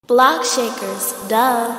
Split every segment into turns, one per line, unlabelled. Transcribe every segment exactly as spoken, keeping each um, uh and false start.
Block shakers, duh.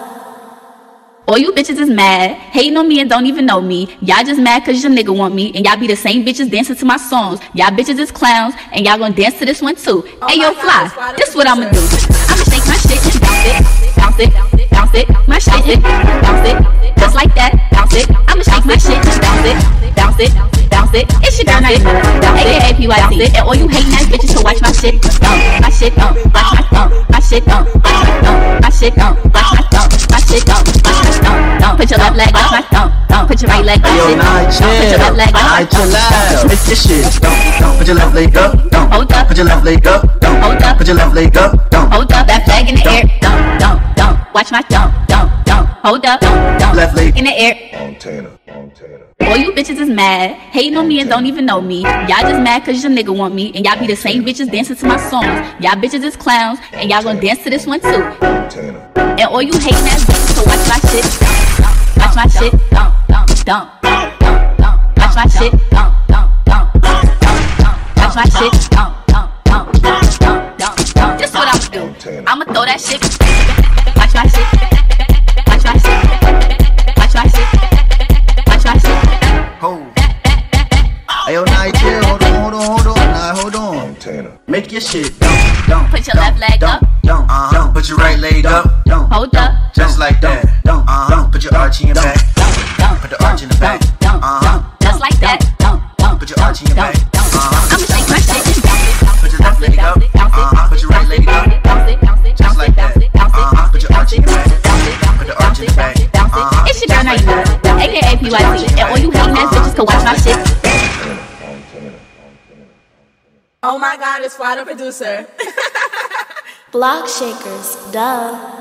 All you bitches is mad, hating on me and don't even know me. Y'all just mad cause your nigga want me, and y'all be the same bitches dancing to my songs. Y'all bitches is clowns, and y'all gonna dance to this one too.
Oh
hey yo, fly,
God,
this what I'ma do. I'ma shake my shit and bounce it, bounce it, bounce it, my shit and bounce it, just like that, bounce it. I'ma shake my shit and bounce it, bounce it, bounce it. It's your girl night, A K A P Y T. And all you hating ass bitches to watch my shit, um, my shit, um, watch my thumb, my shit, um, watch my thumb, my shit, um, watch my thumb, my shit, um, watch my thumb, thumb. Put your left leg on my thumb, thumb. Put your right leg on my thumb, put your left leg on my thumb.
Make your shit, don't, don't. Put your left leg up, don't.
Hold up.
Put your left leg up, don't.
Hold up.
Put your left leg up, don't.
Hold up, that flag in the air, dump, dump, dump. Watch my dump, dump, dump. Hold up, dump, dump.
Left leg
in the air.
Montana, Montana.
All you bitches is mad, hating on me and don't even know me. Y'all just mad cause your nigga want me, and y'all be the same bitches dancing to my songs. Y'all bitches is clowns, and y'all gonna dance to this one too.
Montana.
And all you hating ass bitches, so watch my shit, watch my shit, dump, dump, dump, dump, dump. Watch my shit, dump, dump, dump, dump, dump. Watch my shit, dump, dump, dump, dump, dump, dump, dump. This what I'ma do. I'ma throw that shit. Watch my shit. Watch my shit. Watch my shit. Watch my shit.
Hold. Hey, yo, now you chill. Hold on, hold on, hold on. Nah, hold on.
Montana.
Make your shit, don't, don't.
Put your left leg up.
Don't, uh huh. Put your right leg up, don't.
Hold up.
Just like that, don't, uh huh. Put your arch in your back. Put the arch in the back. Uh huh.
Just like that.
Put your arch in your back. Uh huh.
I'ma shake my shit and bounce it.
Put your left leg up. Uh huh. Put your right leg up. Just like that. Uh huh. Put your arch in your back. Put the arch in the back. Uh huh.
It's your girl night, A K A P Y T. And all you hating ass bitches can watch my shit.
Oh my God, it's Fly the producer. Block shakers, duh.